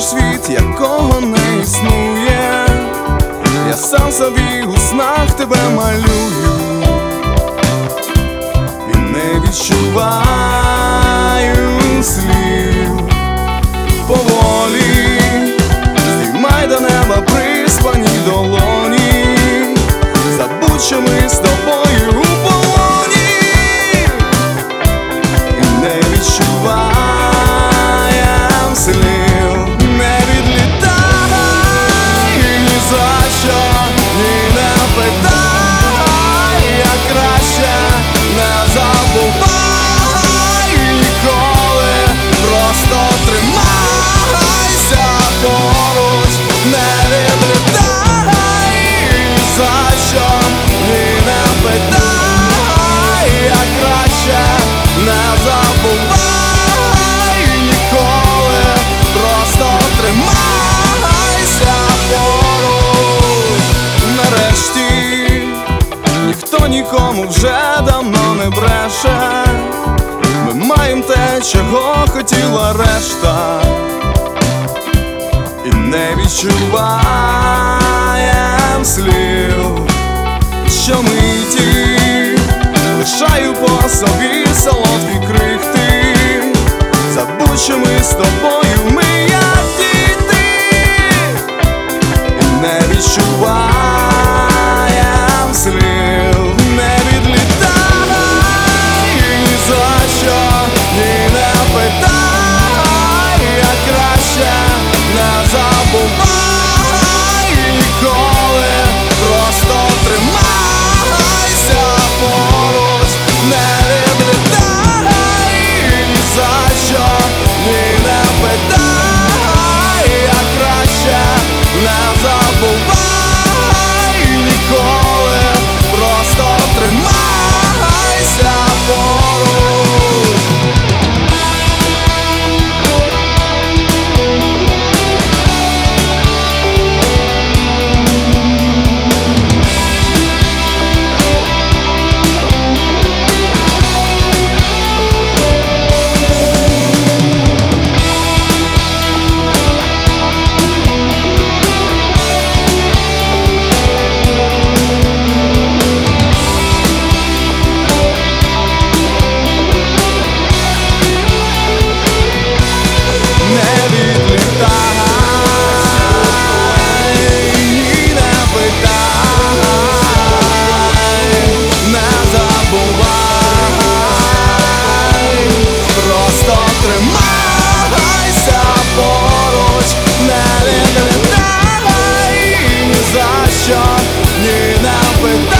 бачиш світ, якого не існує. Я сам собі у снах тебе малюю і не відчуваю слів. Поволі здіймай до неба приспані долоні, забудь, що ми з тобою у полоні, і не відчуваєм слів. Не відлітай ні за що, ні не питай, як краще не забувай ніколи, просто тримайся поруч. Не відлітай ні за що, ні не питай, як краще не забувай ніколи, просто тримайся поруч. Нарешті ніхто нікому вже давно не бреше. Ми маємо те, чого хотіла решта, і не відчуваєм слів. Щомиті лишаю по собі солодкі крихти, забудь, що ми з тобою, ми як діти, і не відчуваєм слів. Не відлітай ні за що, ні не питай, як краще не забувай ніколи, просто тримайся поруч. Не відлітай ні за що, ні не питай, як краще не забувай ніколи, просто тримайся поруч. Тримайся поруч, не відлітай ні за що, ні не питай.